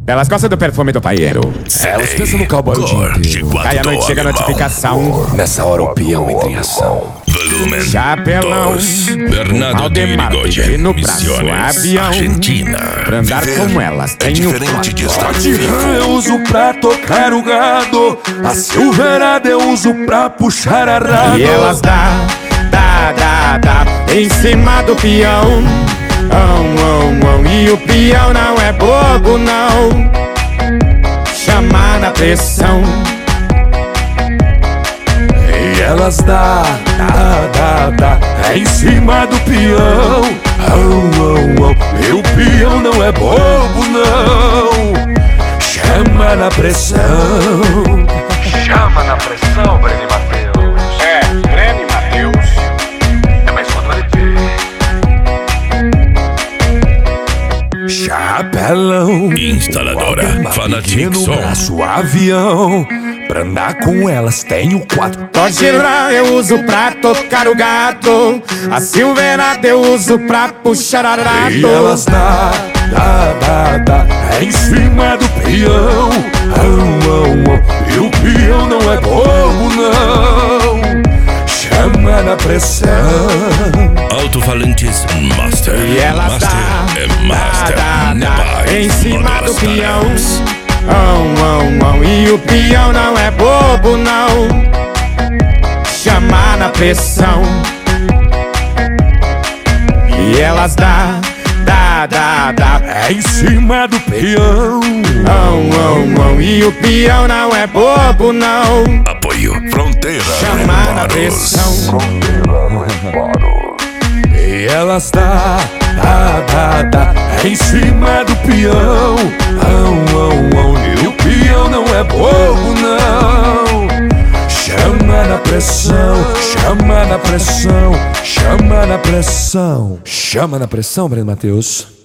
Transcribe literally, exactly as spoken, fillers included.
Pelas costas do perfume do paieiro. Elas pensam no cowboy o dia inteiro. Aí à noite chega a notificação. Nessa hora o peão entra em ação. Volumen Chapelão, dos Bernardo de Aldemar Irigoyen, no braço, Misiones, avião. Argentina. Pra andar Viver como elas, é tem um diferente de estar De vivo. rã eu uso pra tocar o gado. A silverada eu uso pra puxar a rada. E elas dá, dá, dá, dá em cima do peão. Oh, oh, oh. E o peão não é bobo, não. Chama na pressão. E elas dá, dá, dá, dá é em cima do peão. Oh, oh, oh. E o peão não é bobo, não. Chama na pressão. Chama na pressão, Breno Matheus. É, Breno Matheus. É mais só do L P. Chapelão, Instaladora Fanatic no Som. braço avião. Pra andar com elas tenho quatro. Dodge Ram eu uso pra tocar o gato. A Silverado eu uso pra puxar arado. E elas dá, dá, dá, dá é em cima do peão. Oh, oh, oh. E o peão não é bobo, não. Chama na pressão. Alto-falantes Master. E elas Master dá, é Master. dá, dá, Nebai, dá em cima do Modas peão. Taras. Oh, oh, oh. E o peão não é bobo, não. Chama na pressão. E elas dá, dá, dá, dá É em cima do peão. oh, oh, oh. E o peão não é bobo, não. Apoio Fronteira Chama na Reparos. pressão. E elas dá, dá, dá, dá é em cima do peão. Oh, oh, oh. E o peão não é bobo, não. Chama na pressão, chama na pressão, chama na pressão. Chama na pressão, Breno Matheus.